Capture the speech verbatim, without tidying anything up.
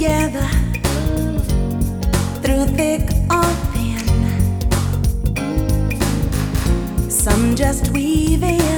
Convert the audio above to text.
together through thick or thin. Some just weave in